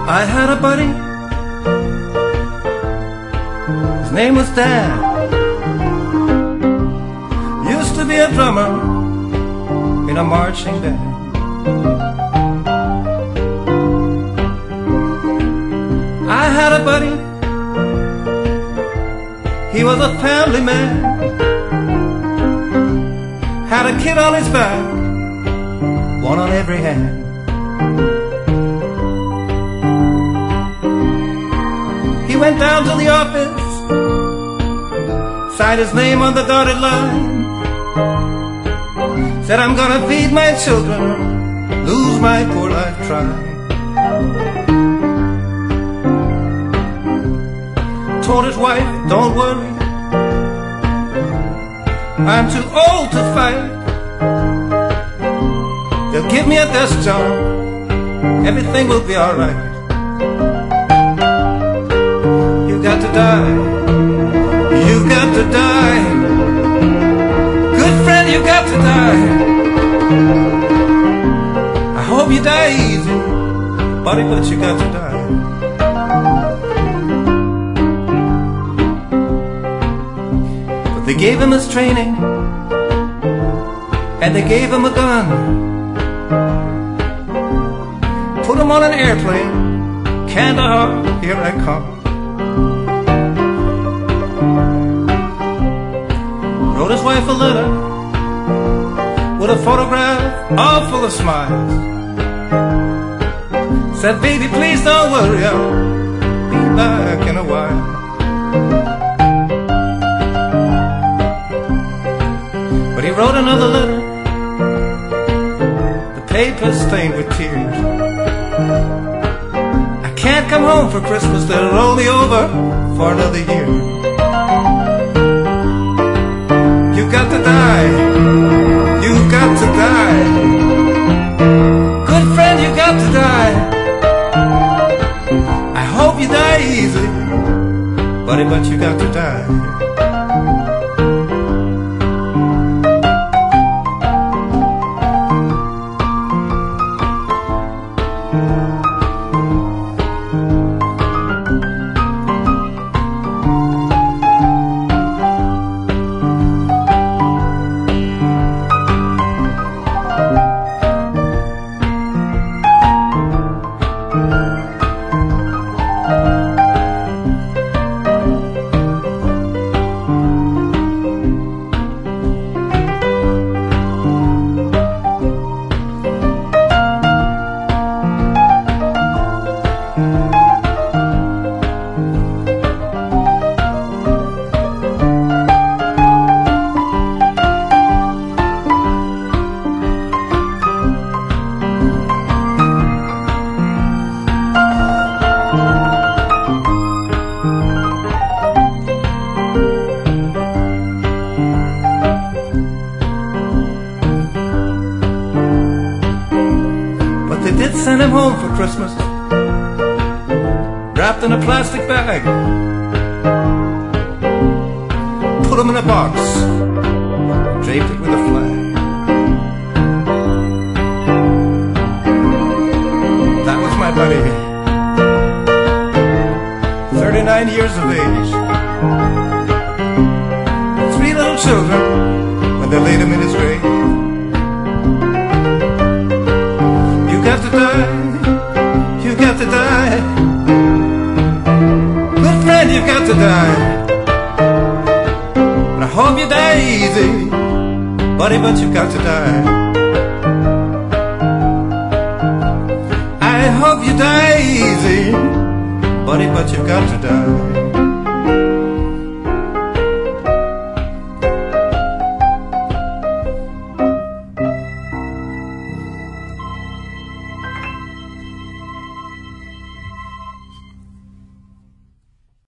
I had a buddy, his name was Dan. Used to be a drummer in a marching band. I had a buddy, he was a family man. Had a kid on his back, one on every hand. He went down to the office, signed his name on the dotted line, said, I'm gonna feed my children, lose my poor life trying. Told his wife, don't worry, I'm too old to fight. They'll give me a desk job, everything will be alright. You got to die, you got to die. Good friend, you got to die. I hope you die easy, buddy, but you got to die. But they gave him his training, and they gave him a gun. Put him on an airplane, Kandahar, here I come. Wrote his wife a letter with a photograph all full of smiles. Said, baby, please don't worry, I'll be back in a while. But he wrote another letter, the paper stained with tears. I can't come home for Christmas, they'll roll me over for another year. You got to die, you got to die. Good friend, you got to die. I hope you die easy, buddy, but you got to die. They did send him home for Christmas, wrapped in a plastic bag, put him in a box, draped it with a flag. That was my buddy, 39 years of age, 3 little children when they laid him in his grave. You got to die, you got to die. Good friend, you got to die. And I hope you die easy, buddy, but you got to die. I hope you die easy, buddy, but you got to die.